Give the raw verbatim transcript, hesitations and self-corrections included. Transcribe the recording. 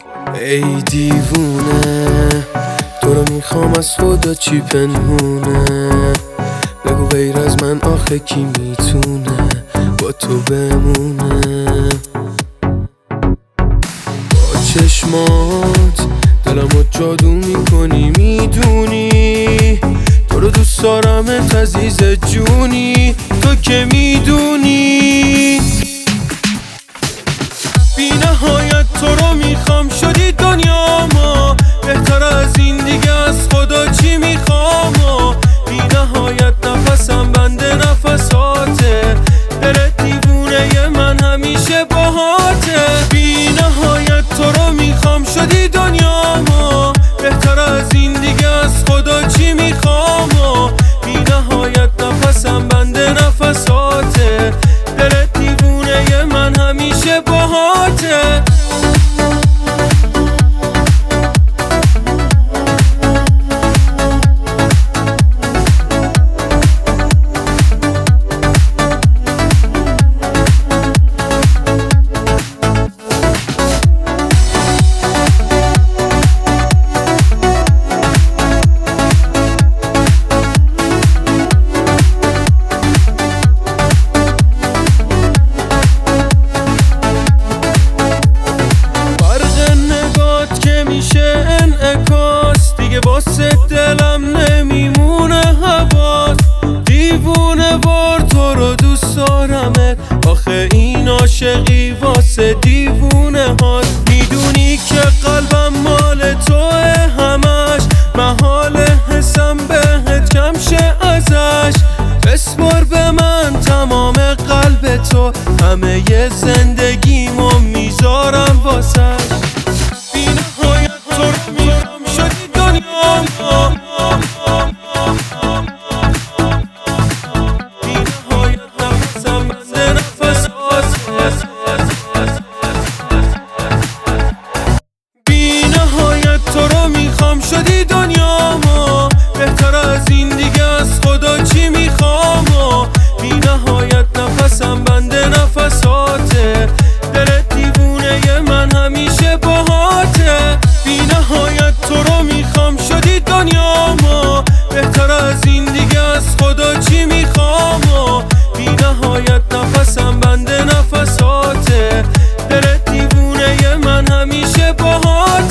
ای دیوونه، تو رو میخوام از خدا چی پنهونه؟ بگو غیر از من آخه کی میتونه با تو بمونه؟ با چشمات دلمو جادو میکنی، میدونی تو رو دوست دارمت عزیز جونی، تو که میدونی بی نهایت تو رو میخوام، شدی دنیاما، بهتر از این دیگه از خدا چی میخوام؟ بی نهایت نفسم بنده نفساته، دلت دیوونه من همیشه باهاته. بی نهایت تو رو میخوام، شدی دنیاما، بهتر از این دیگه از خدا چی میخوام؟ بی نهایت نفسم بنده نفساته، دلت دیوونه من همیشه باهاته. میشه انعکاس دیگه واسه دلم نمیمونه حواس، دیوونه وار تو رو دوست دارمت، آخه این عاشقی واسه دیوونه هاست. میدونی که قلبم مال توه همش، محال حسم بهت کم شه ازش، بسپار به من تمام قلب تو، همه ی زندگیمو میذارم واسش. شدی دنیاما، بی نهایت نفسم بنده نفساته، بی نهایت تو رو میخوام، شدی دنیاما، بهتر از این دیگه از خدا چی میخوام؟ بی نهایت نفسم بنده نفساته، دلت دیوونه من همیشه باهاته. بی نهایت تو رو میخوام، شدی دنیاما، بهتر از این دیگه از خدا چی میخوام؟ بی نهایت نفسم بنده نفساته، دلت دیوونه من همیشه باهاته.